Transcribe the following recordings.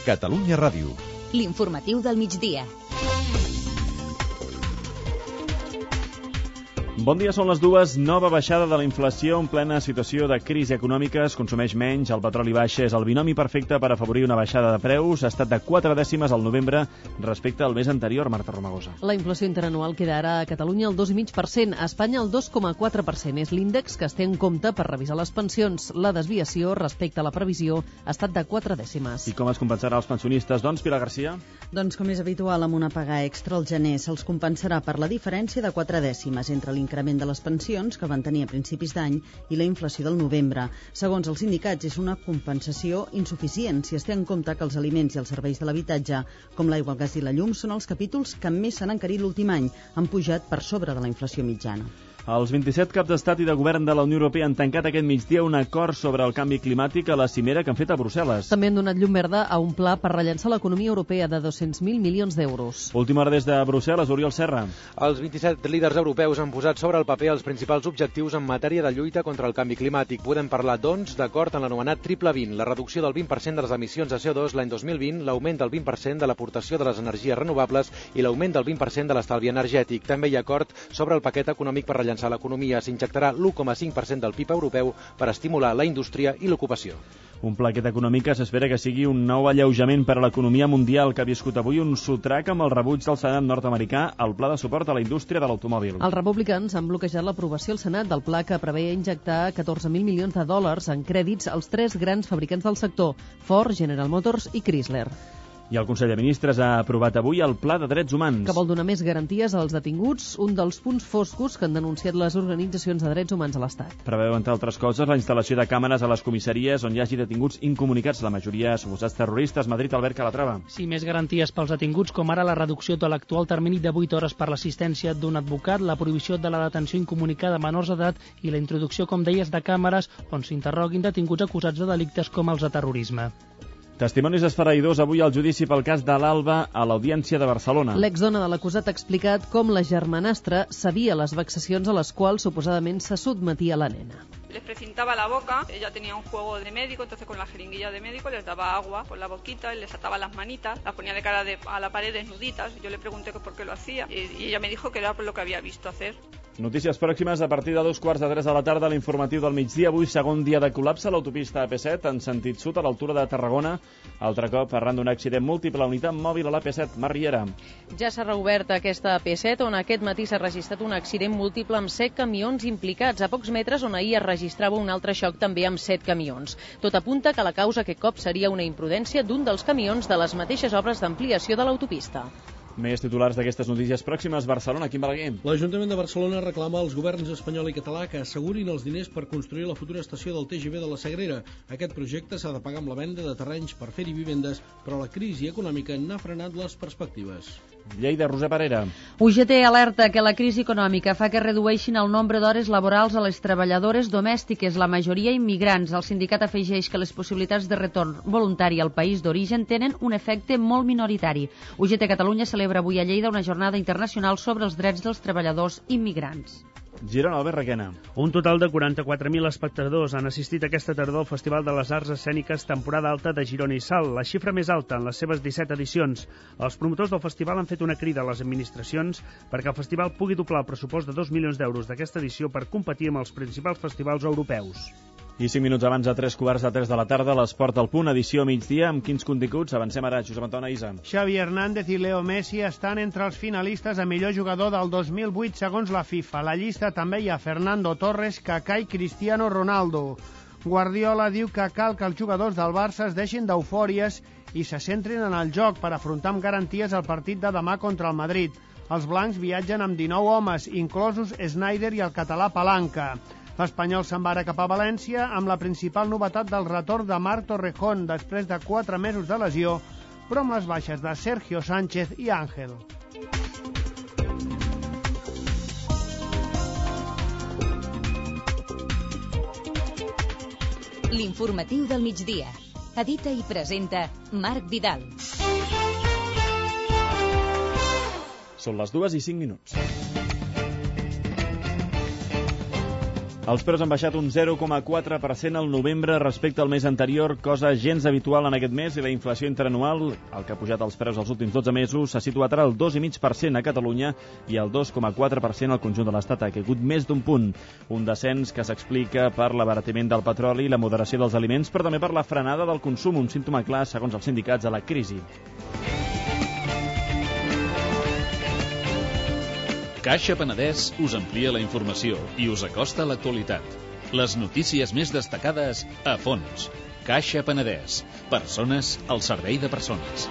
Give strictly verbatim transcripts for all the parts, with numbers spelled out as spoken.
Catalunya Ràdio. L'informatiu del migdia. Bon dia, són les dues. Nova baixada de la inflació en plena situació de crisi econòmica. Es consumeix menys, el petroli baixa, és el binomi perfecte per afavorir una baixada de preus. Ha estat de quatre dècimes al novembre respecte al mes anterior, Marta Romagosa. La inflació interanual queda ara a Catalunya al dos coma cinc per cent, a Espanya el dos coma quatre per cent. És l'índex que es té en compte per revisar les pensions. La desviació respecte a la previsió ha estat de quatre dècimes. I com es compensarà als pensionistes, doncs, Pilar Garcia? Doncs com és habitual, amb una paga extra al gener se'ls compensarà per la diferència de quatre dècimes entre l'increment de les pensions que van tenir a principis d'any i la inflació del novembre. Segons els sindicats, és una compensació insuficient si es té en compte que els aliments i els serveis de l'habitatge, com l'aigua, el gas i la llum, són els capítols que més s'han encarit l'últim any, han pujat per sobre de la inflació mitjana. Els vint-i-set caps d'estat i de govern de la Unió Europea han tancat aquest migdia un acord sobre el canvi climàtic a la cimera que han fet a Brussel·les. També han donat llum verda a un pla per rellançar l'economia europea de dos-cents mil milions d'euros. Última hora des de Brussel·les, Oriol Serra. Els vint-i-set líders europeus han posat sobre el paper els principals objectius en matèria de lluita contra el canvi climàtic. Podem parlar, doncs, d'acord en l'anomenat triple vint, la reducció del vint per cent de les emissions de C O dos l'any dos mil vint, l'augment del vint per cent de l'aportació de les energies renovables i l'augment del vint per cent de l'estalvi energètic. També hi ha acord sobre el paquet econòmic per rellançar l'economia. S'injectarà l'u coma cinc per cent del P I B europeu per estimular la indústria i l'ocupació. Un paquet econòmic que s'espera que sigui un nou alleujament per a l'economia mundial, que ha viscut avui un sotrac amb el rebuig del Senat nord-americà al pla de suport a la indústria de l'automòbil. Els republicans han bloquejat l'aprovació al Senat del pla que preveia injectar catorze mil milions de dòlars en crèdits als tres grans fabricants del sector, Ford, General Motors i Chrysler. I el Consell de Ministres ha aprovat avui el Pla de Drets Humans, que vol donar més garanties als detinguts, un dels punts foscos que han denunciat les organitzacions de drets humans a l'Estat. Preveu, entre altres coses, la instal·lació de càmeres a les comissaries on hi hagi detinguts incomunicats, la majoria suposats terroristes. Madrid, Albert Calatrava. Sí, més garanties pels detinguts, com ara la reducció de l'actual termini de vuit hores per l'assistència d'un advocat, la prohibició de la detenció incomunicada a menors d'edat i la introducció, com deies, de càmeres on s'interroguin detinguts acusats de delictes com els de terrorisme. Testimonis esfereïdors avui al judici pel cas de l'Alba a l'Audiència de Barcelona. L'exdona de l'acusat ha explicat com la germanastra sabia les vexacions a les quals suposadament se sotmetia la nena. Les precintaba la boca, ella tenía un juego de médico, entonces con la jeringuilla de médico les daba agua por la boquita y les ataba las manitas, las ponía de cara de, a la pared desnuditas. Yo le pregunté que por qué lo hacía y, y ella me dijo que era por lo que había visto hacer. Notícies pròximes a partir de dos quarts de tres de la tarda a l'informatiu del migdia. Avui segon dia de col·lapse a l'autopista A P set en sentit sud a l'altura de Tarragona. Altre cop arran d'un accident múltiple, unitat mòbil a l'A P set. Mar Riera. Ja s'ha reobert aquesta A P set on aquest matí s'ha registrat un accident múltiple amb set camions implicats a pocs metres on ahir es registrava un altre xoc també amb set camions. Tot apunta que la causa aquest cop seria una imprudència d'un dels camions de les mateixes obres d'ampliació de l'autopista. Més titulars d'aquestes notícies pròximes. Barcelona, Quim Balaguer. L'Ajuntament de Barcelona reclama als governs espanyol i català que assegurin els diners per construir la futura estació del T G V de la Sagrera. Aquest projecte s'ha de pagar amb la venda de terrenys per fer-hi vivendes, però la crisi econòmica n'ha frenat les perspectives. Lleida, Roser Parera. U G T alerta que la crisi econòmica fa que redueixin el nombre d'hores laborals a les treballadores domèstiques, la majoria immigrants. El sindicat afegeix que les possibilitats de retorn voluntari al país d'origen tenen un efecte molt minoritari. U G T Catalunya celebra avui a Lleida una jornada internacional sobre els drets dels treballadors immigrants. Girona, Albert Requena. Un total de quaranta-quatre mil espectadors han assistit aquesta tardor al Festival de les Arts Escèniques temporada alta de Girona i Salt, la xifra més alta en les seves disset edicions. Els promotors del festival han fet una crida a les administracions perquè el festival pugui doblar el pressupost de dos milions d'euros d'aquesta edició per competir amb els principals festivals europeus. I cinc minuts abans de tres quarts de tres de la tarda, l'Esport al Punt, edició migdia, amb quins continguts? Avancem ara, Josep Antoni Isa. Xavi Hernández i Leo Messi estan entre els finalistes a millor jugador del dos mil vuit segons la FIFA. A la llista també hi ha Fernando Torres, Kaká i Cristiano Ronaldo. Guardiola diu que cal que els jugadors del Barça es deixin d'eufòries i se centrin en el joc per afrontar amb garanties el partit de demà contra el Madrid. Els blancs viatgen amb dinou homes, inclosos Snyder i el català Palanca. L'Espanyol se'n va ara cap a València amb la principal novetat del retorn de Marc Torrejón després de quatre mesos de lesió, però amb les baixes de Sergio Sánchez i Ángel. L'informatiu del migdia. Edita i presenta Marc Vidal. Són les dues i cinc minuts. Els preus han baixat un zero coma quatre per cent al novembre respecte al mes anterior, cosa gens habitual en aquest mes, i la inflació interanual, el que ha pujat els preus els últims dotze mesos, s'ha situat ara al dos coma cinc per cent a Catalunya i al dos coma quatre per cent al conjunt de l'Estat. Ha caigut més d'un punt, un descens que s'explica per l'abaratiment del petroli i la moderació dels aliments, però també per la frenada del consum, un símptoma clar, segons els sindicats, de la crisi. Caixa Penedès us amplia la informació i us acosta a l'actualitat. Les notícies més destacades a fons. Caixa Penedès. Persones al servei de persones.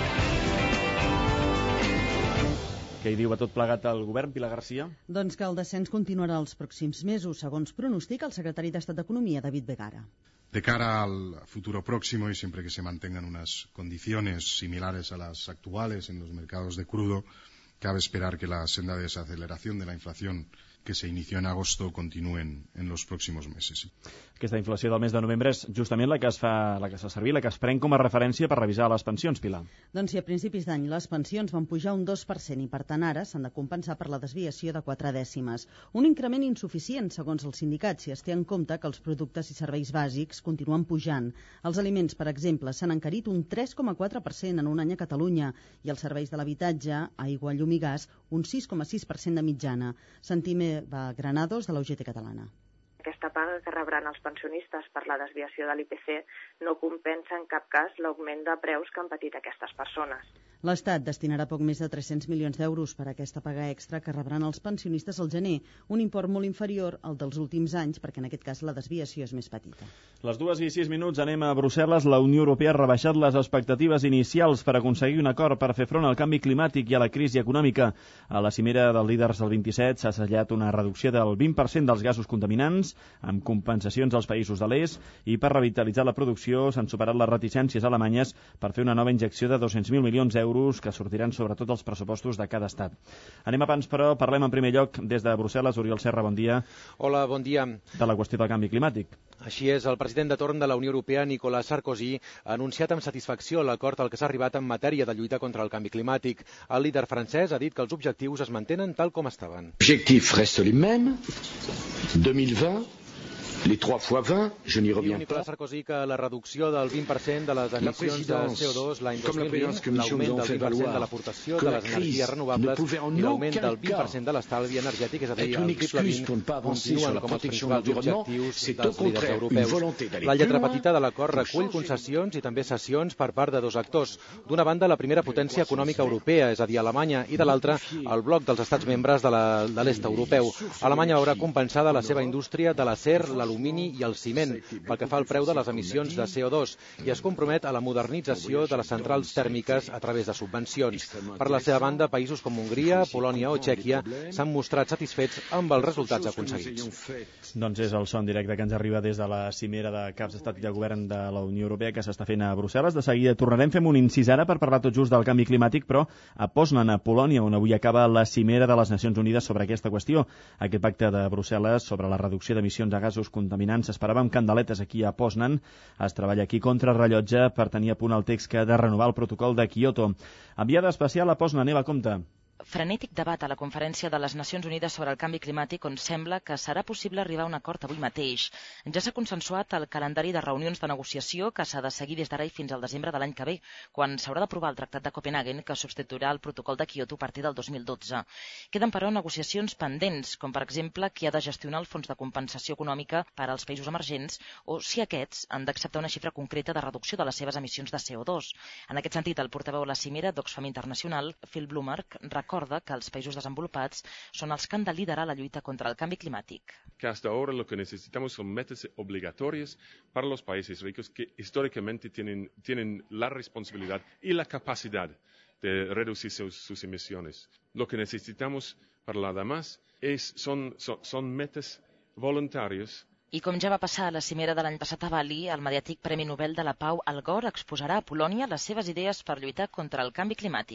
Què hi diu a tot plegat el govern, Pilar Garcia? Doncs que el descens continuarà els pròxims mesos, segons pronostica el secretari d'Estat d'Economia, David Vegara. De cara al futuro próximo, y siempre que se mantengan unas condiciones similares a las actuales en los mercados de crudo, cabe esperar que la senda de desaceleración de la inflación que se inició en agosto continúen en los próximos meses. Aquesta inflació del mes de novembre és justament la que es fa, la que s'ha servit, la que es pren com a referència per revisar les pensions, Pilar. Doncs si a principis d'any les pensions van pujar un dos per cent i per tant ara s'han de compensar per la desviació de quatre dècimes. Un increment insuficient, segons els sindicats, si es té en compte que els productes i serveis bàsics continuen pujant. Els aliments, per exemple, s'han encarit un tres coma quatre per cent en un any a Catalunya i els serveis de l'habitatge, aigua, llum i gas, un sis coma sis per cent de mitjana. Sentim a Granados, de la U G T catalana. Aquesta paga que rebran els pensionistes per la desviació de l'I P C no compensa en cap cas l'augment de preus que han patit aquestes persones. L'Estat destinarà poc més de tres-cents milions d'euros per a aquesta paga extra que rebran els pensionistes al gener, un import molt inferior al dels últims anys, perquè en aquest cas la desviació és més petita. Les dues i sis minuts anem a Brussel·les. La Unió Europea ha rebaixat les expectatives inicials per aconseguir un acord per fer front al canvi climàtic i a la crisi econòmica. A la cimera dels líders del vint-i-set s'ha assajallat una reducció del vint per cent dels gasos contaminants, amb compensacions als països de l'est, i per revitalitzar la producció s'han superat les reticències alemanyes per fer una nova injecció de dos-cents mil milions d'euros que sortiran sobretot els pressupostos de cada estat. Anem abans, però, parlem en primer lloc des de Brussel·les. Oriol Serra, bon dia. Hola, bon dia. De la qüestió del canvi climàtic. Així és, el president de torn de la Unió Europea, Nicolas Sarkozy, ha anunciat amb satisfacció l'acord al que s'ha arribat en matèria de lluita contra el canvi climàtic. El líder francès ha dit que els objectius es mantenen tal com estaven. Objectifs restent les mêmes. deux mille vingt, les trois fois vingt, je n'y reviens pas. Nicolas Sarkozy que la reducció del vint per cent de les emissions de C O dos l'any dos mil vint, l'augment del vint per cent de l'aportació de les energies renovables i l'augment del vint per cent de l'estalvi energètic, és a dir, el triple vint, continuen com els principals objectius dels líders europeus. La lletra petita de l'acord recull concessions i també cessions per part de dos actors. D'una banda, la primera potència econòmica europea, és a dir, Alemanya, i de l'altra, el bloc dels estats membres de l'est europeu. Alemanya veurà compensada la seva indústria de l'acer, l'alumini i el ciment pel que fa al preu de les emissions de C O dos i es compromet a la modernització de les centrals tèrmiques a través de subvencions. Per la seva banda, països com Hongria, Polònia o Txèquia s'han mostrat satisfets amb els resultats aconseguits. Doncs és el son directe que ens arriba des de la cimera de caps d'estat i de govern de la Unió Europea que s'està fent a Brussel·les. De seguida tornarem, fem un incís ara per parlar tot just del canvi climàtic, però a Poznan, a Polònia, on avui acaba la cimera de les Nacions Unides sobre aquesta qüestió. Aquest pacte de Brussel·les sobre la reducció d'emissions de gasos contaminants s'esperava amb candeletes aquí a Poznan. Es treballa aquí contra rellotge per tenir a punt el text que ha de renovar el protocol de Kyoto. Enviada especial a Poznan, Eva, compte. Frenètic debat a la Conferència de les Nacions Unides sobre el canvi climàtic on sembla que serà possible arribar a un acord avui mateix. Ja s'ha consensuat el calendari de reunions de negociació que s'ha de seguir des d'ara i fins al desembre de l'any que ve, quan s'haurà d'aprovar el Tractat de Copenhagen que substituirà el protocol de Kyoto a partir del dos mil dotze. Queden, però, negociacions pendents, com per exemple qui ha de gestionar el fons de compensació econòmica per als països emergents o si aquests han d'acceptar una xifra concreta de reducció de les seves emissions de C O dos. En aquest sentit, el portaveu de la cimera d'Oxfam Internacional, Phil Blumberg, recorda que els països desenvolupats són els que han de liderar la lluita contra el canvi climàtic. Que hasta ahora lo que necesitamos son metas obligatorias para los países ricos que históricamente tienen, tienen la responsabilidad y la capacidad de reducir sus, sus emisiones. Lo que necesitamos para la demás es, son, son, son metas voluntarias. I com ja va passar a la cimera de l'any passat a Bali, el mediàtic Premi Nobel de la Pau Al Gore exposarà a Polònia les seves idees per lluitar contra el canvi climàtic.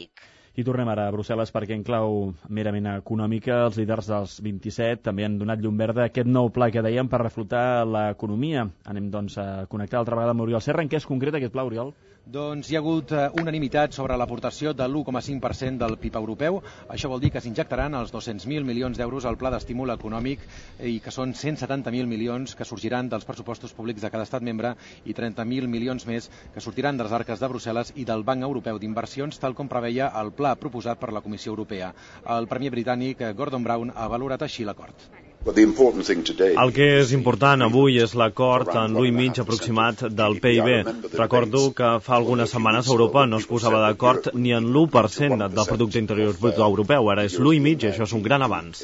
I tornem ara a Brussel·les perquè en clau merament econòmica els líders dels vint-i-set també han donat llum verda a aquest nou pla que dèiem per reflotar l'economia. Anem doncs a connectar altra vegada amb l'Oriol Serra. En què és concret aquest pla, Oriol? Doncs hi ha hagut unanimitat sobre l'aportació de l'u coma cinc per cent del P I B europeu. Això vol dir que s'injectaran els dos-cents mil milions d'euros al pla d'estímul econòmic i que són cent setanta mil milions que sorgiran dels pressupostos públics de cada estat membre i trenta mil milions més que sortiran de les arques de Brussel·les i del Banc Europeu d'Inversions, tal com preveia el pla proposat per la Comissió Europea. El premier britànic Gordon Brown ha valorat així l'acord. El que és important avui és l'acord en l'u i mig aproximat del P I B. Recordo que fa algunes setmanes Europa no es posava d'acord ni en l'u per cent del producte interior brut europeu. Ara és l'u i mig i això és un gran avanç.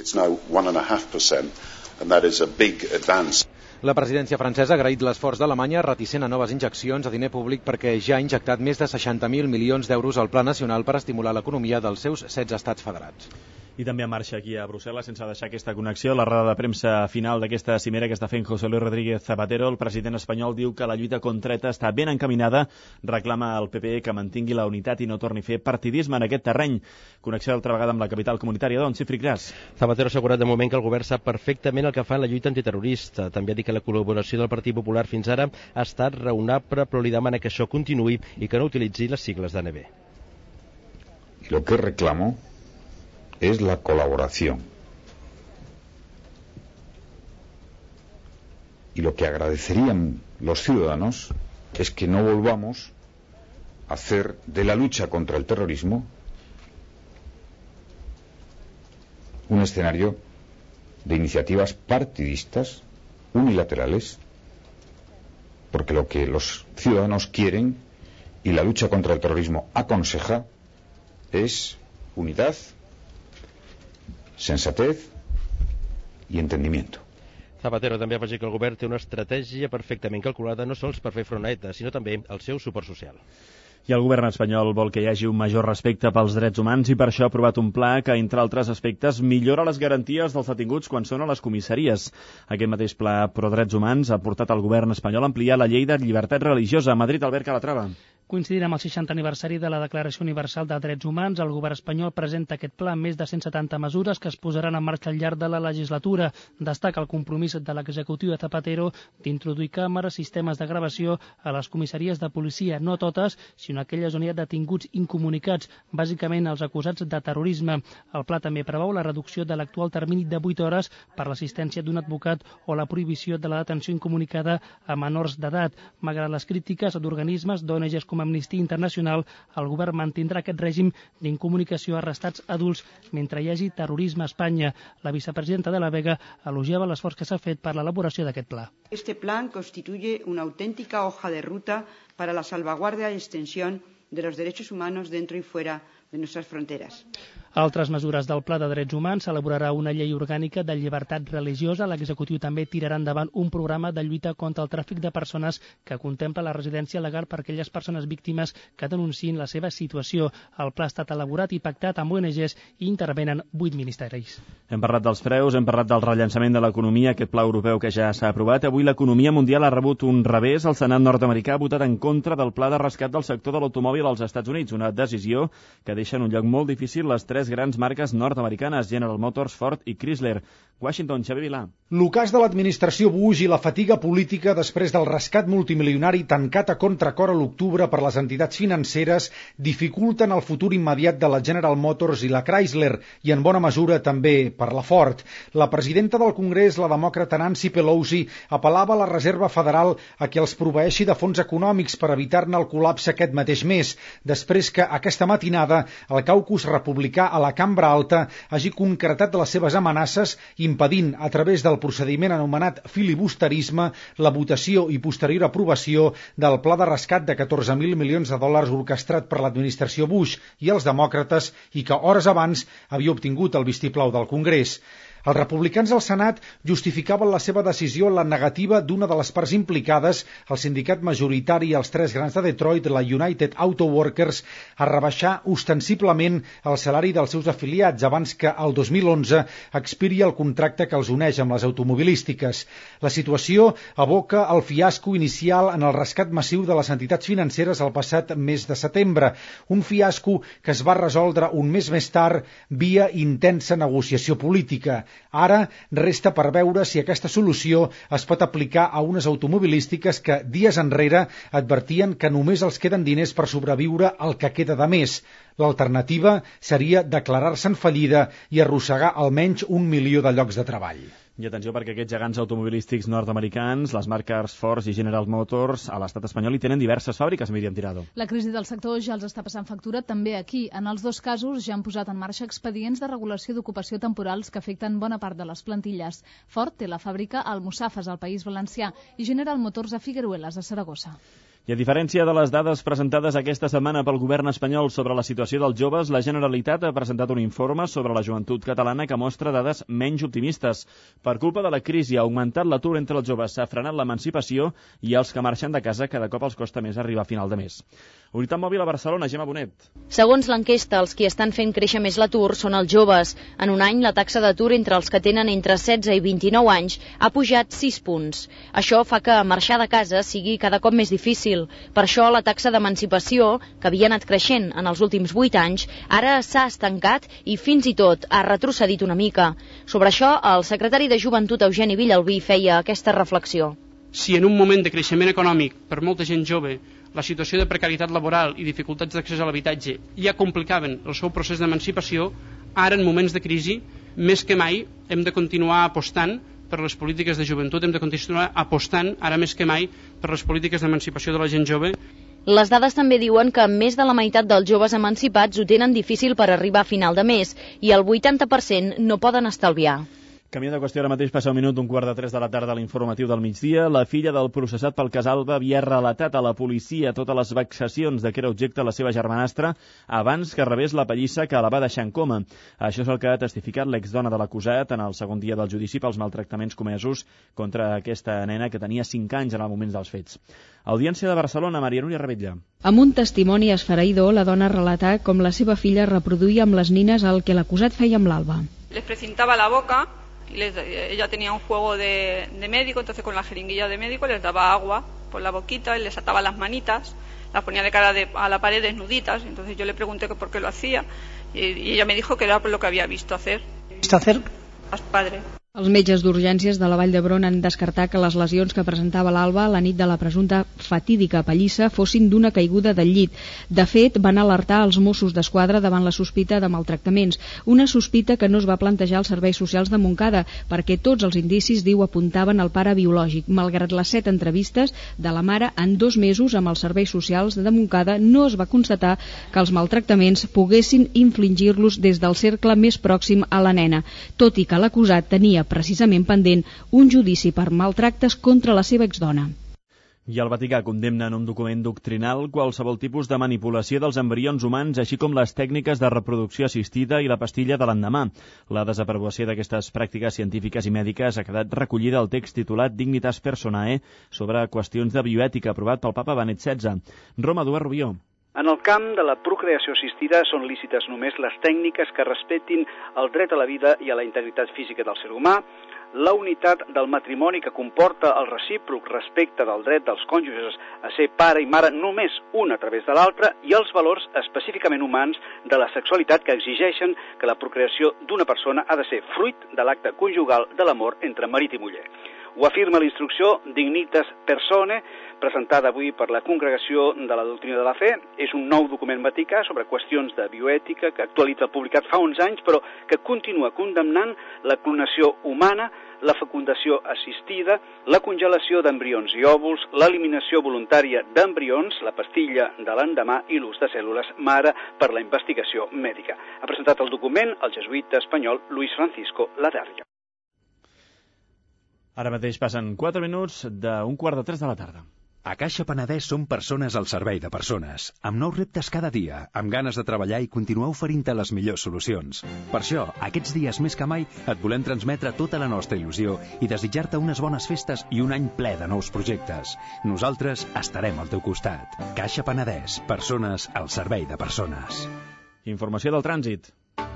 La presidència francesa ha agraït l'esforç d'Alemanya reticent a noves injeccions a diner públic perquè ja ha injectat més de seixanta mil milions d'euros al Pla Nacional per estimular l'economia dels seus setze estats federats. I també en marxa aquí a Brussel·les, sense deixar aquesta connexió, la roda de premsa final d'aquesta cimera que està fent José Luis Rodríguez Zapatero. El president espanyol diu que la lluita contra ETA està ben encaminada, reclama al P P E que mantingui la unitat i no torni a fer partidisme en aquest terreny. Connexió altra vegada amb la capital comunitària, doncs, Cifri Gras. Zapatero ha assegurat de moment que el govern sap perfectament el que fa en la lluita antiterrorista. També ha dit que la col·laboració del Partit Popular fins ara ha estat raonable, però li demana que això continuï i que no utilitzi les sigles d'A N B. Lo que reclamo es la colaboración. Y lo que agradecerían los ciudadanos es que no volvamos a hacer de la lucha contra el terrorismo un escenario de iniciativas partidistas, unilaterales, porque lo que los ciudadanos quieren y la lucha contra el terrorismo aconseja es unidad, sensatez i entendimiento. Zapatero també ha afegit que el govern té una estratègia perfectament calculada no sols per fer front a ETA, sinó també el seu suport social. I el govern espanyol vol que hi hagi un major respecte pels drets humans i per això ha aprovat un pla que, entre altres aspectes, millora les garanties dels detinguts quan són a les comissaries. Aquest mateix pla pro drets humans ha portat al govern espanyol a ampliar la llei de llibertat religiosa. A Madrid, Albert Calatrava. Coincidint amb el seixantè aniversari de la Declaració Universal de Drets Humans, el govern espanyol presenta aquest pla amb més de cent setanta mesures que es posaran en marxa al llarg de la legislatura. Destaca el compromís de l'executiu de Zapatero d'introduir càmeres, sistemes de gravació a les comissaries de policia, no totes, sinó aquelles on hi ha detinguts incomunicats, bàsicament els acusats de terrorisme. El pla també preveu la reducció de l'actual termini de vuit hores per l'assistència d'un advocat o la prohibició de la detenció incomunicada a menors d'edat. Malgrat les crítiques d'organismes d'O N Ges com Amnistia Internacional, el govern mantindrà aquest règim d'incomunicació a arrestats adults mentre hi hagi terrorisme a Espanya. La vicepresidenta de la Vega elogiava l'esforç que s'ha fet per l'elaboració d'aquest pla. Este plan constituye una auténtica hoja de ruta para la salvaguardia y extensión de los derechos humanos dentro y fuera de nuestras fronteras. Altres mesures del Pla de Drets Humans s'elaborarà una llei orgànica de llibertat religiosa. L'executiu també tirarà endavant un programa de lluita contra el tràfic de persones que contempla la residència legal per a aquelles persones víctimes que denunciïn la seva situació. El pla ha estat elaborat i pactat amb O N Ges i intervenen vuit ministeris. Hem parlat dels preus, hem parlat del rellançament de l'economia, aquest pla europeu que ja s'ha aprovat. Avui l'economia mundial ha rebut un revés. El Senat nord-americà ha votat en contra del pla de rescat del sector de l'automòbil als Estats Units, una decisió que deixa en un lloc molt difícil les tres grans marques nord-americanes, General Motors, Ford i Chrysler. Washington, Xavi Vilà. L'ocàs de l'administració Bush i la fatiga política després del rescat multimilionari tancat a contracor a l'octubre per les entitats financeres dificulten el futur immediat de la General Motors i la Chrysler i en bona mesura també per la Ford. La presidenta del Congrés, la demòcrata Nancy Pelosi, apel·lava a la Reserva Federal a que els proveeixi de fons econòmics per evitar-ne el col·lapse aquest mateix mes, després que aquesta matinada el caucus republicà a la Cambra Alta hagi concretat les seves amenaces impedint, a través del procediment anomenat filibusterisme, la votació i posterior aprovació del pla de rescat de catorze mil milions de dòlars orquestrat per l'administració Bush i els demòcrates i que hores abans havia obtingut el vistiplau del Congrés. Els republicans al Senat justificaven la seva decisió en la negativa d'una de les parts implicades, el sindicat majoritari als tres grans de Detroit, la United Auto Workers, a rebaixar ostensiblement el salari dels seus afiliats abans que el dos mil onze expiri el contracte que els uneix amb les automobilístiques. La situació aboca el fiasco inicial en el rescat massiu de les entitats financeres el passat mes de setembre, un fiasco que es va resoldre un mes més tard via intensa negociació política. Ara resta per veure si aquesta solució es pot aplicar a unes automobilístiques que dies enrere advertien que només els queden diners per sobreviure el que queda de més. L'alternativa seria declarar-se en fallida i arrossegar almenys un milió de llocs de treball. I atenció perquè aquests gegants automobilístics nord-americans, les marques Ford i General Motors, a l'estat espanyol hi tenen diverses fàbriques, Míriam Tirado. La crisi del sector ja els està passant factura també aquí. En els dos casos ja han posat en marxa expedients de regulació d'ocupació temporals que afecten bona part de les plantilles. Ford té la fàbrica a Almussafes, al País Valencià, i General Motors a Figueruelas, a Saragossa. I a diferència de les dades presentades aquesta setmana pel govern espanyol sobre la situació dels joves, la Generalitat ha presentat un informe sobre la joventut catalana que mostra dades menys optimistes. Per culpa de la crisi ha augmentat l'atur entre els joves, s'ha frenat l'emancipació i els que marxen de casa cada cop els costa més arribar a final de mes. Unitat Mòbil a Barcelona, Gemma Bonet. Segons l'enquesta, els qui estan fent créixer més l'atur són els joves. En un any, la taxa d'atur entre els que tenen entre setze i vint-i-nou anys ha pujat sis punts. Això fa que marxar de casa sigui cada cop més difícil. Per això, la taxa d'emancipació, que havia anat creixent en els últims vuit anys, ara s'ha estancat i fins i tot ha retrocedit una mica. Sobre això, el secretari de Joventut, Eugeni Villalbí, feia aquesta reflexió. Si en un moment de creixement econòmic per molta gent jove la situació de precarietat laboral i dificultats d'accés a l'habitatge ja complicaven el seu procés d'emancipació, ara en moments de crisi, més que mai, hem de continuar apostant per les polítiques de joventut, hem de continuar apostant ara més que mai per les polítiques d'emancipació de la gent jove. Les dades també diuen que més de la meitat dels joves emancipats ho tenen difícil per arribar a final de mes i el vuitanta per cent no poden estalviar. Canviant de qüestió, ara mateix passa un minut d'un quart de tres de la tarda a l'informatiu del migdia. La filla del processat pel cas Alba havia relatat a la policia totes les vexacions de què era objecte la seva germanastra abans que rebés la pallissa que la va deixar en coma. Això és el que ha testificat l'exdona de l'acusat en el segon dia del judici pels maltractaments comesos contra aquesta nena que tenia cinc anys en el moment dels fets. Audiència de Barcelona, Maria Núria Rebetlla. Amb un testimoni esfereïdor, la dona relatà com la seva filla reproduïa amb les nines el que l'acusat feia amb l'Alba. Les precintaba la boca. Y les, ella tenía un juego de, de médico, entonces con la jeringuilla de médico les daba agua por la boquita y les ataba las manitas, las ponía de cara de, a la pared desnuditas. Entonces yo le pregunté que por qué lo hacía y, y ella me dijo que era por lo que había visto hacer. ¿Visto hacer? A su padre. Els metges d'urgències de la Vall d'Hebron han descartat que les lesions que presentava l'Alba la nit de la presumpta fatídica pallissa fossin d'una caiguda del llit. De fet, van alertar els Mossos d'Esquadra davant la sospita de maltractaments, una sospita que no es va plantejar als serveis socials de Montcada, perquè tots els indicis, diu, apuntaven al pare biològic. Malgrat les set entrevistes de la mare en dos mesos amb els serveis socials de Montcada, no es va constatar que els maltractaments poguessin infligir-los des del cercle més pròxim a la nena, tot i que l'acusat tenia precisament pendent un judici per maltractes contra la seva exdona. I el Vaticà condemna en un document doctrinal qualsevol tipus de manipulació dels embrions humans, així com les tècniques de reproducció assistida i la pastilla de l'endemà. La desaprovació d'aquestes pràctiques científiques i mèdiques ha quedat recollida al text titulat Dignitas Personae sobre qüestions de bioètica aprovat pel papa Benet setze. Roma, Eduard Rubió. En el camp de la procreació assistida són lícites només les tècniques que respectin el dret a la vida i a la integritat física del ser humà, la unitat del matrimoni que comporta el recíproc respecte del dret dels cònjuges a ser pare i mare només un a través de l'altre i els valors específicament humans de la sexualitat que exigeixen que la procreació d'una persona ha de ser fruit de l'acte conjugal de l'amor entre marit i muller. Ho afirma la instrucció Dignitas Personae, presentada avui per la Congregació de la Doctrina de la Fe. És un nou document vaticà sobre qüestions de bioètica que actualitza el publicat fa uns anys, però que continua condemnant la clonació humana, la fecundació assistida, la congelació d'embrions i òvuls, l'eliminació voluntària d'embrions, la pastilla de l'endemà i l'ús de cèl·lules mare per la investigació mèdica. Ha presentat el document el jesuïta espanyol Luis Francisco Ladarria. Ara mateix passen quatre minuts d'un quart de tres de la tarda. A Caixa Penedès som persones al servei de persones, amb nous reptes cada dia, amb ganes de treballar i continuar oferint-te les millors solucions. Per això, aquests dies més que mai, et volem transmetre tota la nostra il·lusió i desitjar-te unes bones festes i un any ple de nous projectes. Nosaltres estarem al teu costat. Caixa Penedès, persones al servei de persones. Informació del trànsit.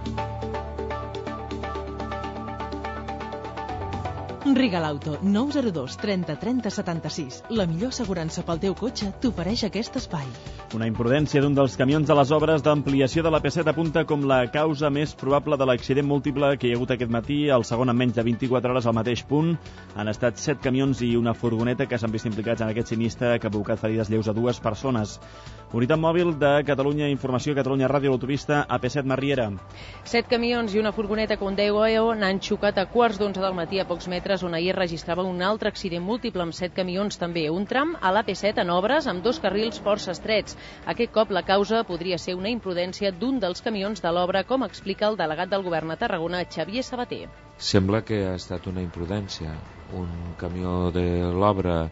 Rigal Auto, nou zero dos trenta trenta setanta-sis. La millor assegurança pel teu cotxe t'ofereix aquest espai. Una imprudència d'un dels camions de les obres d'ampliació de la P set apunta com la causa més probable de l'accident múltiple que hi ha hagut aquest matí. El segon en menys de vint-i-quatre hores al mateix punt. Han estat set camions i una furgoneta que s'han vist implicats en aquest sinistre que ha provocat ferides lleus a dues persones. Unitat mòbil de Catalunya Informació, Catalunya Ràdio, l'autopista A P set Marriera. Set camions i una furgoneta Condeo E O n'han xocat a quarts d'onze del matí a pocs metres, on ahir registrava un altre accident múltiple amb set camions també. Un tram a l'A P set en obres amb dos carrils força estrets. Aquest cop la causa podria ser una imprudència d'un dels camions de l'obra, com explica el delegat del govern a Tarragona, Xavier Sabater. Sembla que ha estat una imprudència. Un camió de l'obra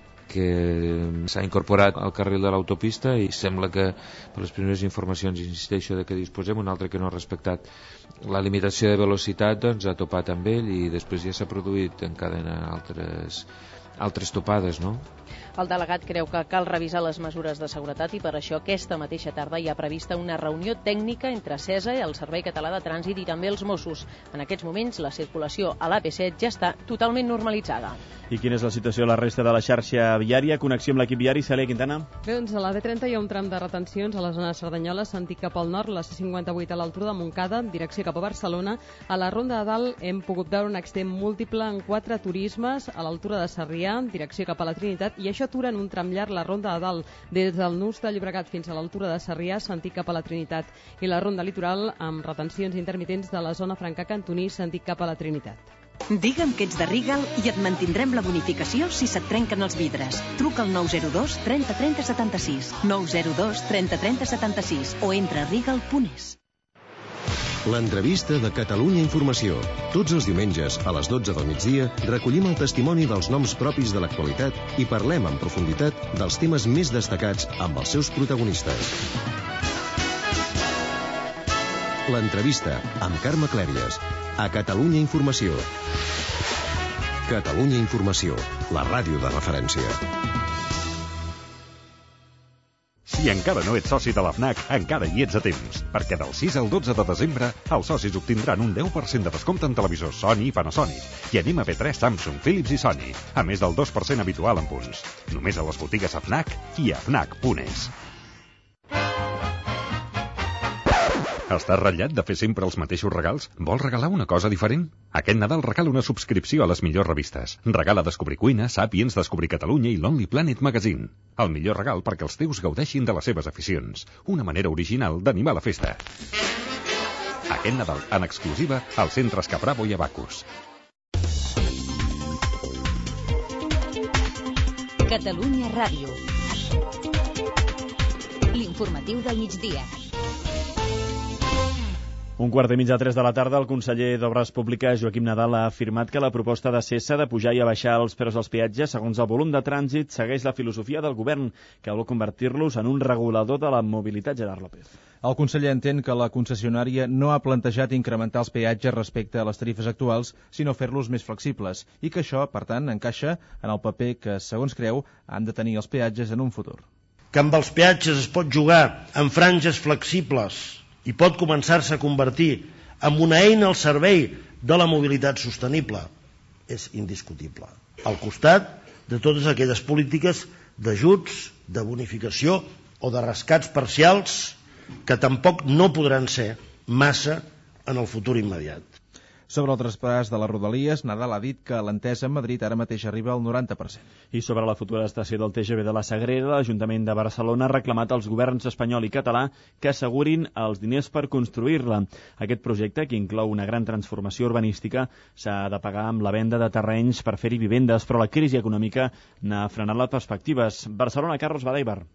que s'ha incorporat al carril de l'autopista i sembla que, per les primeres informacions, insisteixo, de que disposem, un altre que no ha respectat la limitació de velocitat, doncs ha topat amb ell i després ja s'ha produït en cadena altres, altres topades, no? El delegat creu que cal revisar les mesures de seguretat i per això aquesta mateixa tarda hi ha prevista una reunió tècnica entre CESA, el Servei Català de Trànsit i també els Mossos. En aquests moments la circulació a l'A P set ja està totalment normalitzada. I quina és la situació a la resta de la xarxa viària? Connexió amb l'equip viari, Cèlia Quintana. Bé, doncs a la B trenta hi ha un tram de retencions a la zona de Cerdanyola, sentit cap al nord, la C cinquanta-vuit a l'altura de Montcada, en direcció cap a Barcelona. A la Ronda de Dalt hem pogut veure un accident múltiple en quatre turismes a l'altura de Sarrià, en direcció cap a la Trinitat, i això atura en un tram llarg la Ronda de Dalt, des del Nus de Llobregat fins a l'altura de Sarrià, sentit cap a la Trinitat, i la Ronda Litoral amb retencions intermitents de la zona Francà-Cantoní, sentit cap a la Trinitat. Digue'm que ets de Rigal i et mantindrem la bonificació si se't trenquen els vidres. Truca al nou zero dos trenta trenta setanta-sis, nou zero dos trenta trenta setanta-sis o entra a rigal punt es. L'entrevista de Catalunya Informació. Tots els diumenges, a les dotze del migdia, recollim el testimoni dels noms propis de l'actualitat i parlem en profunditat dels temes més destacats amb els seus protagonistes. L'entrevista amb Carme Clèries, a Catalunya Informació. Catalunya Informació, la ràdio de referència. Si encara no ets soci de la FNAC, encara hi ets a temps, perquè del sis al dotze de desembre els socis obtindran un deu per cent de descompte en televisors Sony i Panasonic i Anima P tres, Samsung, Philips i Sony, a més del dos per cent habitual en punts. Només a les botigues a FNAC i a fnac punt es. Estàs ratllat de fer sempre els mateixos regals? Vols regalar una cosa diferent? Aquest Nadal regala una subscripció a les millors revistes. Regala Descobrir Cuina, Sàpiens, Descobrir Catalunya i Lonely Planet Magazine. El millor regal perquè els teus gaudeixin de les seves aficions. Una manera original d'animar la festa. Aquest Nadal, en exclusiva, als centres Capravo i Abacus. Catalunya Ràdio. L'informatiu del migdia. Un quart i mig de tres de la tarda, el conseller d'Obres Públiques, Joaquim Nadal, ha afirmat que la proposta de cessa de pujar i a baixar els preus dels peatges, segons el volum de trànsit, segueix la filosofia del govern, que vol convertir-los en un regulador de la mobilitat. Gerard López. El conseller entén que la concessionària no ha plantejat incrementar els peatges respecte a les tarifes actuals, sinó fer-los més flexibles, i que això, per tant, encaixa en el paper que, segons creu, han de tenir els peatges en un futur. Que amb els peatges es pot jugar en franges flexibles i pot començar-se a convertir en una eina al servei de la mobilitat sostenible és indiscutible. Al costat de totes aquelles polítiques d'ajuts, de bonificació o de rescats parcials que tampoc no podran ser massa en el futur immediat. Sobre el traspàs de les Rodalies, Nadal ha dit que l'entesa amb Madrid ara mateix arriba al noranta per cent. I sobre la futura estació del T G V de la Sagrera, l'Ajuntament de Barcelona ha reclamat als governs espanyol i català que assegurin els diners per construir-la. Aquest projecte, que inclou una gran transformació urbanística, s'ha de pagar amb la venda de terrenys per fer-hi vivendes, però la crisi econòmica n'ha frenat les perspectives. Barcelona, Carlos Badaibar.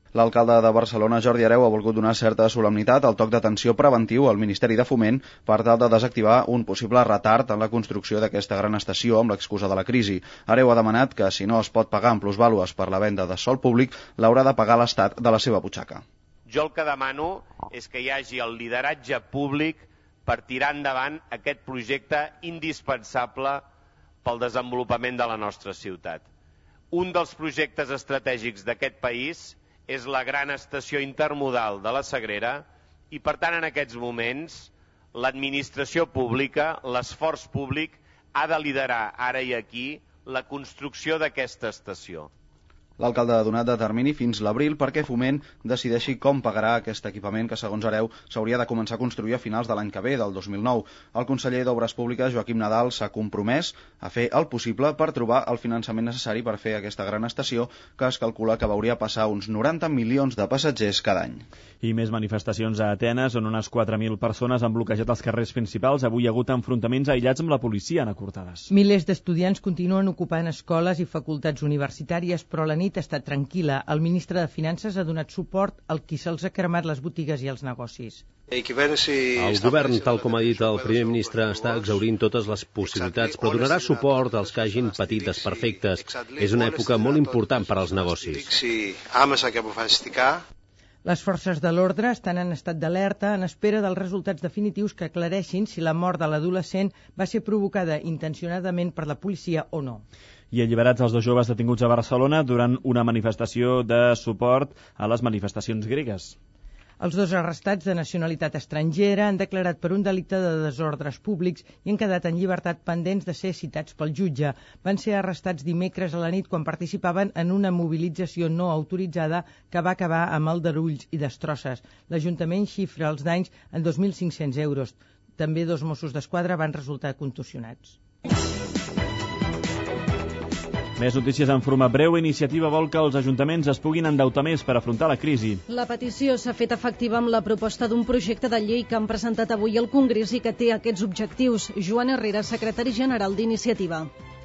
L'alcalde de Barcelona, Jordi Hereu, ha volgut donar certa solemnitat al toc d'atenció preventiu al Ministeri de Foment per tal de desactivar un possible retard en la construcció d'aquesta gran estació amb l'excusa de la crisi. Hereu ha demanat que, si no es pot pagar amb plusvàlues per la venda de sòl públic, l'haurà de pagar l'Estat de la seva butxaca. Jo el que demano és que hi hagi el lideratge públic per tirar endavant aquest projecte indispensable pel desenvolupament de la nostra ciutat. Un dels projectes estratègics d'aquest país és la gran estació intermodal de la Sagrera i, per tant, en aquests moments, l'administració pública, l'esforç públic, ha de liderar ara i aquí la construcció d'aquesta estació. L'alcalde ha donat de termini fins l'abril perquè Foment decideixi com pagarà aquest equipament que, segons Hereu, s'hauria de començar a construir a finals de l'any que ve, del dos mil nou. El conseller d'Obres Públiques, Joaquim Nadal, s'ha compromès a fer el possible per trobar el finançament necessari per fer aquesta gran estació, que es calcula que veuria passar uns noranta milions de passatgers cada any. I més manifestacions a Atenes, on unes quatre mil persones han bloquejat els carrers principals. Avui hi ha hagut enfrontaments aïllats amb la policia en acurtades. Milers d'estudiants continuen ocupant escoles i facultats universitàries, però la nit ha estat tranquil·la. El ministre de Finances ha donat suport al qui se'ls ha cremat les botigues i els negocis. El govern, tal com ha dit el primer ministre, està exhaurint totes les possibilitats, però donarà suport als que hagin patit desperfectes. És una època molt important per als negocis. Les forces de l'ordre estan en estat d'alerta en espera dels resultats definitius que aclareixin si la mort de l'adolescent va ser provocada intencionadament per la policia o no. I alliberats els dos joves detinguts a Barcelona durant una manifestació de suport a les manifestacions gregues. Els dos arrestats de nacionalitat estrangera han declarat per un delicte de desordres públics i han quedat en llibertat pendents de ser citats pel jutge. Van ser arrestats dimecres a la nit quan participaven en una mobilització no autoritzada que va acabar amb aldarulls i destrosses. L'Ajuntament xifra els danys en dos mil cinc-cents euros. També dos Mossos d'Esquadra van resultar contusionats. Més notícies en forma breu. Iniciativa vol que els ajuntaments es puguin endeutar més per afrontar la crisi. La petició s'ha fet efectiva amb la proposta d'un projecte de llei que han presentat avui al Congrés i que té aquests objectius. Joan Herrera, secretari general d'Iniciativa.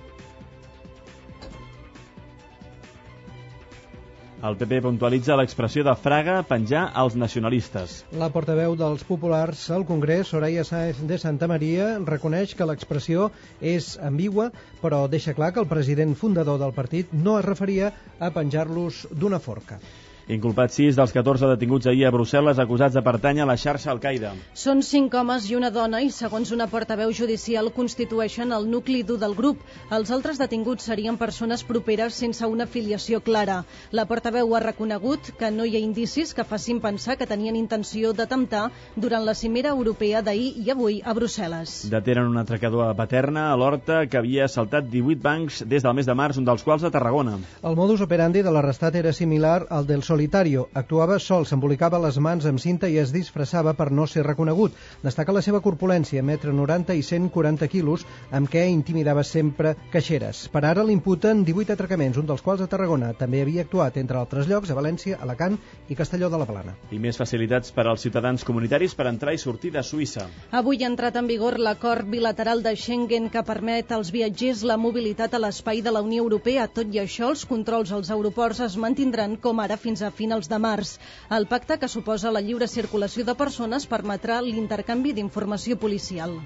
El P P puntualitza l'expressió de Fraga penjar als nacionalistes. La portaveu dels populars al Congrés, Soraya Sáenz de Santa Maria, reconeix que l'expressió és ambigua, però deixa clar que el president fundador del partit no es referia a penjar-los d'una forca. Inculpats sis dels catorze detinguts ahir a Brussel·les acusats de pertànyer a la xarxa Al-Qaeda. Són cinc homes i una dona i, segons una portaveu judicial, constitueixen el nucli dur del grup. Els altres detinguts serien persones properes sense una filiació clara. La portaveu ha reconegut que no hi ha indicis que facin pensar que tenien intenció d'atemptar durant la cimera europea d'ahir i avui a Brussel·les. Detenen un atracador a Paterna, a l'Horta, que havia assaltat divuit bancs des del mes de març, un dels quals a Tarragona. El modus operandi de l'arrestat era similar al del solitario. Actuava sol, s'embolicava les mans amb cinta i es disfressava per no ser reconegut. Destaca la seva corpulència, metre noranta i cent quaranta quilos, amb què intimidava sempre caixeres. Per ara l'imputen divuit atracaments, un dels quals a Tarragona. També havia actuat, entre altres llocs, a València, Alacant i Castelló de la Plana. I més facilitats per als ciutadans comunitaris per entrar i sortir de Suïssa. Avui ha entrat en vigor l'acord bilateral de Schengen que permet als viatgers la mobilitat a l'espai de la Unió Europea. Tot i això, els controls als aeroports es mantindran com ara fins a finals de març. El pacte, que suposa la lliure circulació de persones, permetrà l'intercanvi d'informació policial.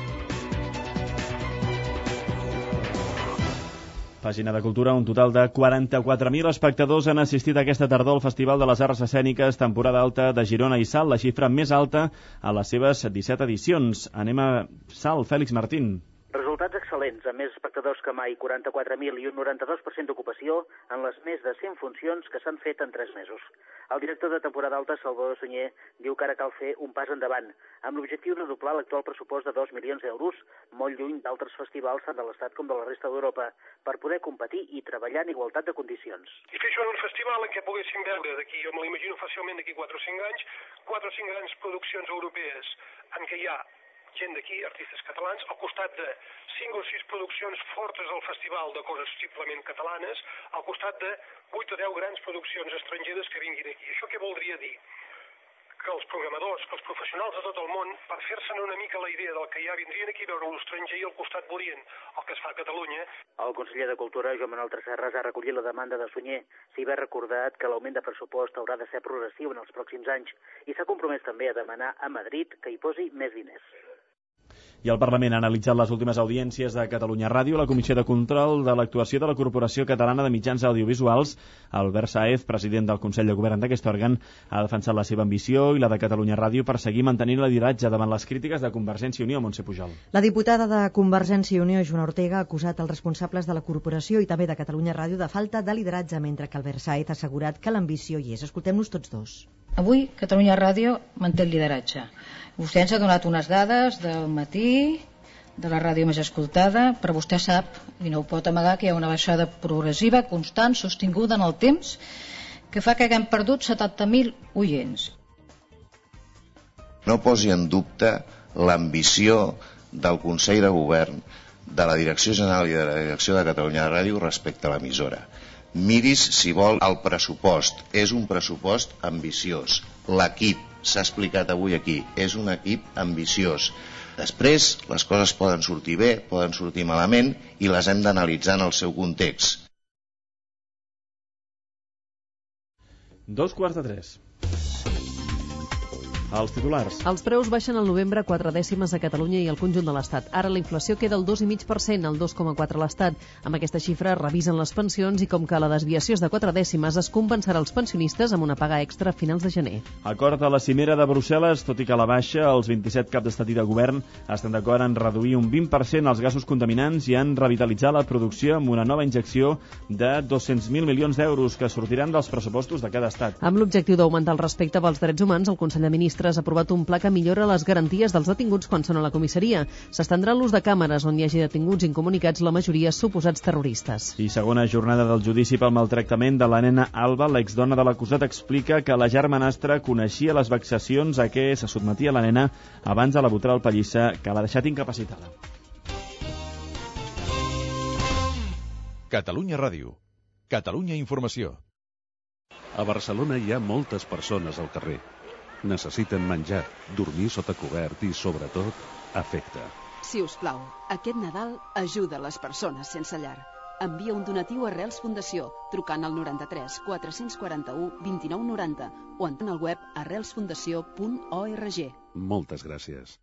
Pàgina de Cultura, un total de quaranta-quatre mil espectadors han assistit aquesta tardor al Festival de les Arts Escèniques, temporada alta de Girona i Salt, la xifra més alta a les seves disset edicions. Anem a Salt, Fèlix Martín. Resultats excel·lents, amb més espectadors que mai, quaranta-quatre mil i un noranta-dos per cent d'ocupació en les més de cent funcions que s'han fet en tres mesos. El director de temporada alta, Salvador Sunyer, diu que ara cal fer un pas endavant, amb l'objectiu de doblar l'actual pressupost de dos milions d'euros, molt lluny d'altres festivals tant de l'Estat com de la resta d'Europa, per poder competir i treballar en igualtat de condicions. I fer això en un festival en què poguéssim veure d'aquí, jo me l'imagino fàcilment d'aquí quatre o cinc anys, quatre o cinc grans produccions europees en què hi ha gent d'aquí, artistes catalans, al costat de cinc o sis produccions fortes al festival de coses simplement catalanes, al costat de vuit o deu grans produccions estrangeres que vinguin aquí. Això què voldria dir? que els programadors, que els professionals de tot el món, per fer-se'n una mica la idea del que hi ha, vindrien aquí a veure l'estranger i al costat veurien el que es fa a Catalunya. El conseller de Cultura, Joan Manuel Tresserras, ha recollit la demanda de Sunyer. S'hi va recordat que l'augment de pressupost haurà de ser progressiu en els pròxims anys i s'ha compromès també a demanar a Madrid que hi posi més diners. I el Parlament ha analitzat les últimes audiències de Catalunya Ràdio. La Comissió de Control de l'Actuació de la Corporació Catalana de Mitjans Audiovisuals, Albert Sáez, president del Consell de Govern d'aquest òrgan, ha defensat la seva ambició i la de Catalunya Ràdio per seguir mantenint el lideratge davant les crítiques de Convergència i Unió. Montse Pujol. La diputada de Convergència i Unió, Joana Ortega, ha acusat els responsables de la corporació i també de Catalunya Ràdio de falta de lideratge, mentre que Albert Sáez ha assegurat que l'ambició hi és. Escoltem-nos tots dos. Avui Catalunya Ràdio manté el lideratge. Vostè ens ha donat unes dades del matí, de la ràdio més escoltada, però vostè sap, i no ho pot amagar, que hi ha una baixada progressiva, constant, sostinguda en el temps, que fa que haguem perdut setanta mil oients. No posi en dubte l'ambició del Consell de Govern, de la Direcció General i de la Direcció de Catalunya Ràdio respecte a l'emissora. Miris, si vol, el pressupost. És un pressupost ambiciós. L'equip, s'ha explicat avui aquí, és un equip ambiciós. Després, les coses poden sortir bé, poden sortir malament, i les hem d'analitzar en el seu context. Dos quarts de tres. Els titulars. Els preus baixen al novembre quatre dècimes a Catalunya i al conjunt de l'Estat. Ara la inflació queda al dos coma cinc per cent, al dos coma quatre per cent a l'Estat. Amb aquesta xifra revisen les pensions i com que la desviació és de quatre dècimes, es compensarà els pensionistes amb una paga extra a finals de gener. Acord a la cimera de Brussel·les, tot i que a la baixa, els vint-i-set caps d'estat i de govern estan d'acord en reduir un vint per cent els gasos contaminants i en revitalitzar la producció amb una nova injecció de dos-cents mil milions d'euros que sortiran dels pressupostos de cada estat. Amb l'objectiu d'augmentar el respecte pels drets humans, el Consell de Ministres ha aprovat un pla que millora les garanties dels detinguts quan són a la comissaria. S'estendrà l'ús de càmeres on hi hagi detinguts incomunicats, la majoria suposats terroristes. I segona jornada del judici pel maltractament de la nena Alba, l'exdona de l'acusat explica que la germanastra coneixia les vexacions a què se sotmetia la nena abans de la butral pallissa que l'ha deixat incapacitada. Catalunya Ràdio. Catalunya Informació. A Barcelona hi ha moltes persones al carrer. Necessiten menjar, dormir sota cobert i, sobretot, afecte. Si us plau, aquest Nadal ajuda les persones sense llar. Envia un donatiu a Arrels Fundació, trucant al noranta-tres quatre-cents quaranta-u vint-i-nou noranta o entrant al web arrels fundació punt org. Moltes gràcies.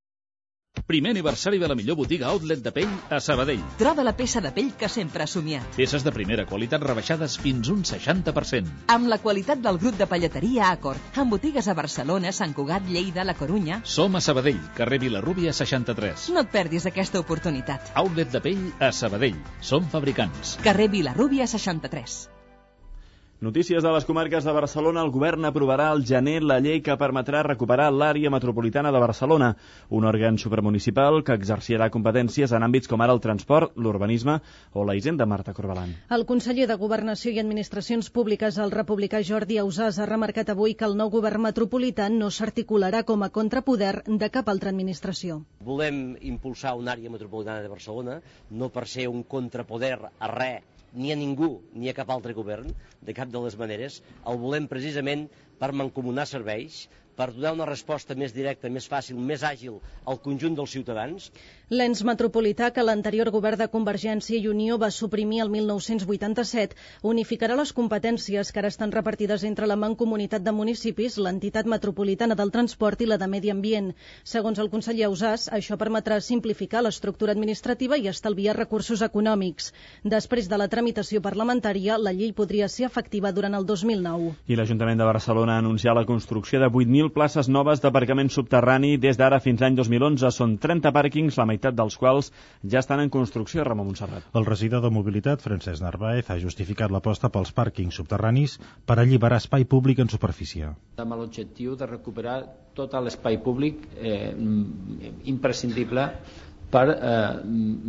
Primer aniversari de la millor botiga outlet de pell a Sabadell. Troba la peça de pell que sempre has somiat. Peces de primera qualitat rebaixades fins un seixanta per cent. Amb la qualitat del grup de pelleteria Acord, amb botigues a Barcelona, Sant Cugat, Lleida, La Corunya. Som a Sabadell, carrer Vilarrúbia seixanta-tres. No et perdis aquesta oportunitat. Outlet de pell a Sabadell. Som fabricants. Carrer Vilarrúbia seixanta-tres. Notícies de les comarques de Barcelona. El govern aprovarà al gener la llei que permetrà recuperar l'àrea metropolitana de Barcelona, un òrgan supramunicipal que exercirà competències en àmbits com ara el transport, l'urbanisme o la hisenda. Marta Corbalan. El conseller de Governació i Administracions Públiques, el republicà Jordi Ausàs, ha remarcat avui que el nou govern metropolità no s'articularà com a contrapoder de cap altra administració. Volem impulsar una àrea metropolitana de Barcelona, no per ser un contrapoder a res, ni a ningú, ni a cap altre govern, de cap de les maneres. El volem precisament per mancomunar serveis, per donar una resposta més directa, més fàcil, més àgil al conjunt dels ciutadans. L'ens metropolità, que l'anterior govern de Convergència i Unió va suprimir el mil nou-cents vuitanta-set, unificarà les competències que ara estan repartides entre la Mancomunitat de Municipis, l'entitat metropolitana del transport i la de Medi Ambient. Segons el conseller Ausàs, això permetrà simplificar l'estructura administrativa i estalviar recursos econòmics. Després de la tramitació parlamentària, la llei podria ser efectiva durant el dos mil nou. I l'Ajuntament de Barcelona ha anunciat la construcció de vuit mil places noves d'aparcament subterrani des d'ara fins l'any dos mil onze. Són trenta pàrquings, la meitat dels quals ja estan en construcció. Ramon Montserrat. El regidor de Mobilitat, Francesc Narváez, ha justificat l'aposta pels pàrquings subterranis per alliberar espai públic en superfície. Amb l'objectiu de recuperar tot l'espai públic eh, imprescindible per eh,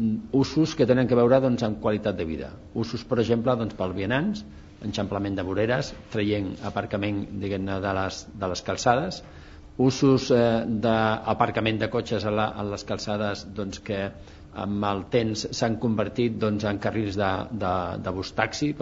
usos que tenen que veure doncs, amb qualitat de vida. Usos, per exemple, doncs, pels vianants, enxamplament de voreres, traient aparcament, diguem-ne, de les, de les calçades, usos eh, d'aparcament de cotxes a, la, a les calçades doncs, que amb el temps s'han convertit doncs, en carrils de, de, de bus taxi.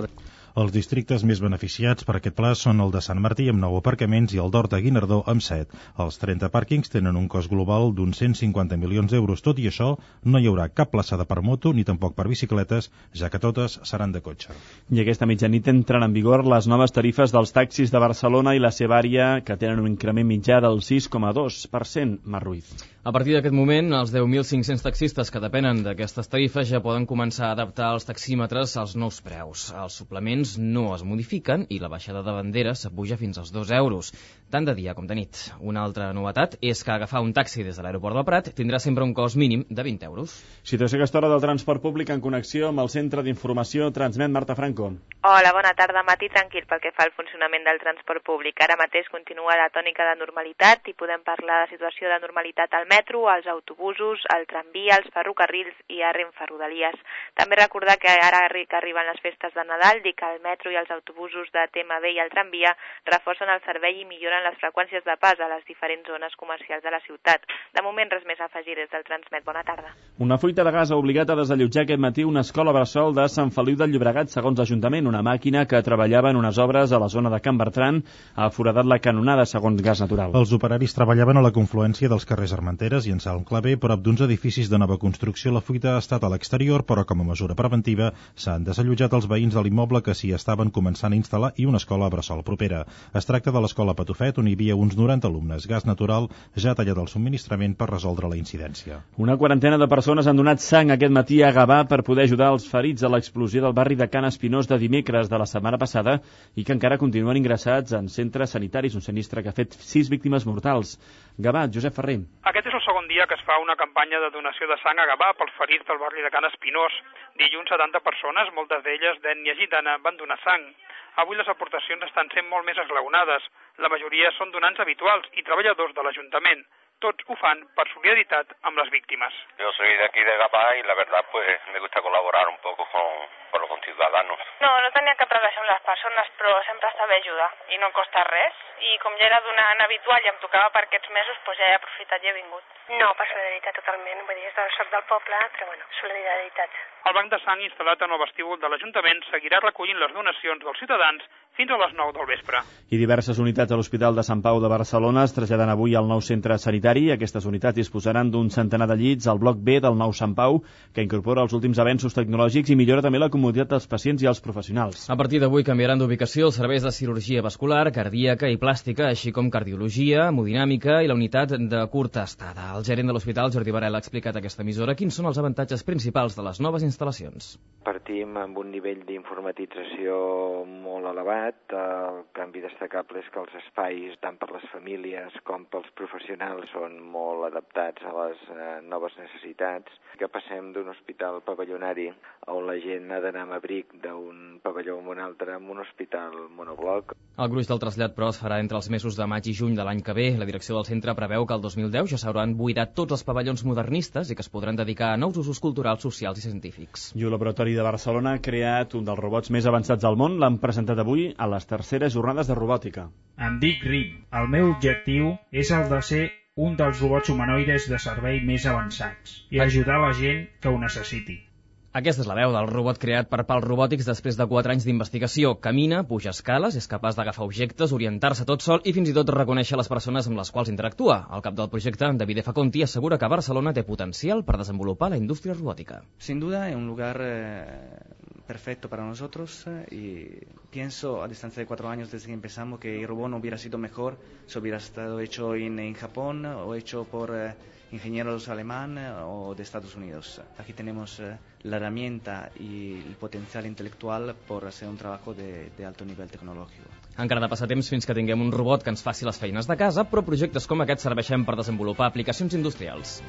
Els districtes més beneficiats per aquest pla són el de Sant Martí, amb nou aparcaments, i el d'Horta-Guinardó, amb set. Els trenta pàrquings tenen un cost global d'uns cent cinquanta milions d'euros. Tot i això, no hi haurà cap plaçada per moto ni tampoc per bicicletes, ja que totes seran de cotxe. I aquesta mitjanit entren en vigor les noves tarifes dels taxis de Barcelona i la seva àrea, que tenen un increment mitjà del sis coma dos per cent. Mar Ruiz. A partir d'aquest moment, els deu mil cinc-cents taxistes que depenen d'aquestes tarifes ja poden començar a adaptar els taxímetres als nous preus. Els suplements no es modifiquen i la baixada de bandera s'apuja fins als dos euros, tant de dia com de nit. Una altra novetat és que agafar un taxi des de l'aeroport del Prat tindrà sempre un cost mínim de vint euros. Situació aquesta hora del transport públic en connexió amb el Centre d'Informació Transmet. Marta Franco. Hola, bona tarda. Matí tranquil pel que fa al funcionament del transport públic. Ara mateix continua la tònica de normalitat i podem parlar de situació de normalitat al metro, als autobusos, al tramvia, als ferrocarrils i a Renfe Rodalies. També recordar que ara que arriben les festes de Nadal, dir que el metro i els autobusos de T M B i el tramvia reforcen el servei i milloren les freqüències de pas a les diferents zones comercials de la ciutat. De moment res més a afegir des del Transmet. Bona tarda. Una fuita de gas ha obligat a desallotjar aquest matí una escola bressol de Sant Feliu del Llobregat, segons l'Ajuntament. Una màquina que treballava en unes obres a la zona de Can Bertran ha foradat la canonada, segons Gas Natural. Els operaris treballaven a la confluència dels carrers Armenteres i en Salm Clavé, prop d'uns edificis de nova construcció. La fuita ha estat a l'exterior, però com a mesura preventiva s'han desallotjat els veïns de l'immoble que s'hi estaven començant a instal·lar i una escola bressol propera. Es tracta de l'escola Patufet, on hi havia uns noranta alumnes. Gas Natural ja ha tallat el subministrament per resoldre la incidència. Una quarantena de persones han donat sang aquest matí a Gavà per poder ajudar els ferits a l'explosió del barri de Can Espinós de dimecres de la setmana passada i que encara continuen ingressats en centres sanitaris, un sinistre que ha fet sis víctimes mortals. Gavà, Josep Ferrer. Aquest és el segon dia que es fa una campanya de donació de sang a Gavà pels ferits del barri de Can Espinós. Dilluns setanta persones, moltes d'elles d'ètnia gitana, van donar sang. Avui les aportacions estan sent molt més esglaonades. La majoria són donants habituals i treballadors de l'Ajuntament. Tots ho fan per solidaritat amb les víctimas. Yo soy de aquí de Gavà y la verdad pues me gusta colaborar un poco con, con los conciudadanos. No, no tenia cap relació amb les persones, però sempre està bé ajudar i no costa res. I com ja era donant habitual i em tocava per aquests mesos, doncs ja he aprofitat i he vingut. No, per solidaritat totalment, vull dir, soc del poble, però bueno, solidaritat. El banc de sang instal·lat en el vestíbul de l'Ajuntament seguirà recollint les donacions dels ciutadans fins a les nou del vespre. I diverses unitats a l'Hospital de Sant Pau de Barcelona es traslladen avui al nou centre sanitari. Aquestes unitats disposaran d'un centenar de llits al bloc B del nou Sant Pau, que incorpora els últims avenços tecnològics i millora també la comoditat dels pacients i els professionals. A partir d'avui canviaran d'ubicació els serveis de cirurgia vascular, cardíaca i plàstica, així com cardiologia, hemodinàmica i la unitat de curta estada. El gerent de l'hospital, Jordi Varela, ha explicat a aquesta emissora quins són els avantatges principals de les noves instal·lacions. Partim amb un nivell d'informatització molt elevat. El canvi destacable és que els espais, tant per les famílies com pels professionals, són molt adaptats a les eh, noves necessitats. Que passem d'un hospital pavellonari on la gent ha d'anar amb abric d'un pavelló a un altre amb un hospital monobloc. El gruix del trasllat, però, es farà entre els mesos de maig i juny de l'any que ve. La direcció del centre preveu que el dos mil deu ja s'hauran buidat tots els pavellons modernistes i que es podran dedicar a nous usos culturals, socials i científics. I el laboratori de Barcelona ha creat un dels robots més avançats del món. L'han presentat avui a les terceres jornades de robòtica. Em dic Rim. El meu objectiu és el de ser un dels robots humanoides de servei més avançats i ajudar la gent que ho necessiti. Aquesta és la veu del robot creat per Pal Robotics després de quatre anys d'investigació. Camina, puja escales, és capaç d'agafar objectes, orientar-se tot sol i fins i tot reconèixer les persones amb les quals interactua. El cap del projecte, David F. Conti, assegura que Barcelona té potencial per desenvolupar la indústria robòtica. Sin duda, es un lugar eh, perfecto para nosotros eh, y pienso a distancia de cuatro años desde que empezamos que el robot no hubiera sido mejor si hubiera estado hecho en, en Japón o hecho por eh, ingenieros alemanes o de Estados Unidos. Aquí tenemos eh, la herramienta y el potencial intelectual por hacer un trabajo de, de alto nivel tecnológico. Encara ha de passar temps fins que tinguem un robot que ens faci les feines de casa, però projectes com aquest serveixen per desenvolupar aplicacions industrials.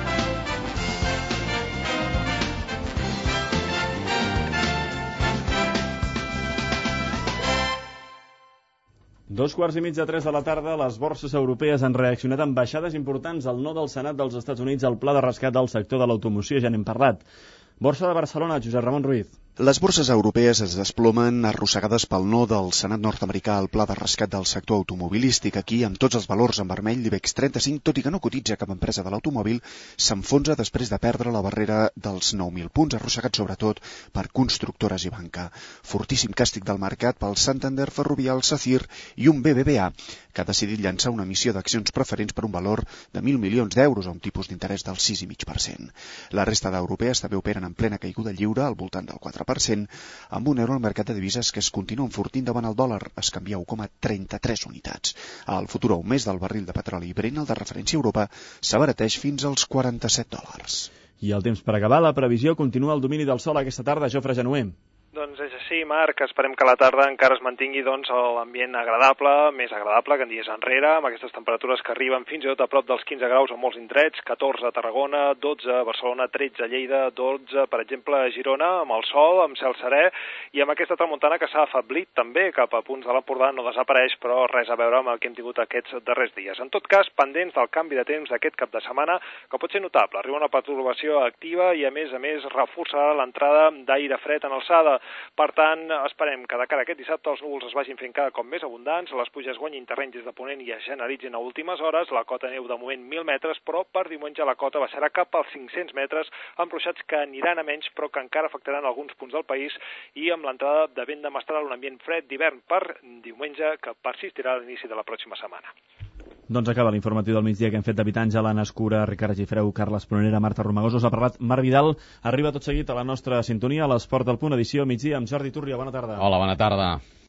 Dos quarts i mig de tres de la tarda, les borses europees han reaccionat amb baixades importants al no del Senat dels Estats Units al pla de rescat del sector de l'automoció, ja n'hem parlat. Borsa de Barcelona, Josep Ramon Ruiz. Les borses europees es desplomen arrossegades pel no del Senat nord-americà al pla de rescat del sector automobilístic. Aquí, amb tots els valors en vermell, l'IBEX trenta-cinc, tot i que no cotitza cap empresa de l'automòbil, s'enfonsa després de perdre la barrera dels nou mil punts, arrossegat sobretot per constructores i banca. Fortíssim càstig del mercat pel Santander, Ferrovial, Sacir i un B B V A, que ha decidit llançar una emissió d'accions preferents per un valor de mil milions d'euros a un tipus d'interès del sis coma cinc per cent. La resta d'europees també operen en plena caiguda lliure, al voltant del quatre per cent, amb un euro al mercat de divises que es continua enfortint davant el dòlar, es canvia u coma trenta-tres unitats. El futur a un mes del barril de petroli Brent, el de referència a Europa, s'abarateix fins als quaranta-set dòlars. I el temps per acabar, la previsió continua el domini del sol aquesta tarda. Jofre Genuer. Doncs és així, Marc. Esperem que a la tarda encara es mantingui doncs, l'ambient agradable, més agradable que en dies enrere, amb aquestes temperatures que arriben fins i tot a prop dels quinze graus a molts indrets, catorze a Tarragona, dotze a Barcelona, tretze a Lleida, dotze, per exemple, a Girona, amb el sol, amb cel serè, i amb aquesta tramuntana que s'ha afeblit també cap a punts de l'Empordà, no desapareix, però res a veure amb el que hem tingut aquests darrers dies. En tot cas, pendents del canvi de temps d'aquest cap de setmana, que pot ser notable. Arriba una pertorbació activa i, a més a més, reforçarà l'entrada d'aire fred en alçada. Per tant, esperem que de cara a aquest dissabte els núvols es vagin fent cada cop més abundants, les pluges guanyin terreny des de ponent i es generalitzin a últimes hores, la cota neu de moment mil metres, però per diumenge la cota baixarà cap als cinc-cents metres, amb ruixats que aniran a menys, però que encara afectaran alguns punts del país, i amb l'entrada de vent de mestral, un ambient fred d'hivern per diumenge que persistirà a l'inici de la pròxima setmana. Doncs acaba l'informatiu del migdia que hem fet David Àngel, Anna Escura, Ricard Gifreu, Carles Pronera, Marta Romagosa. Us ha parlat Marc Vidal. Arriba tot seguit a la nostra sintonia, a l'Esport del Punt, edició migdia amb Jordi Turria. Bona tarda. Hola, bona tarda.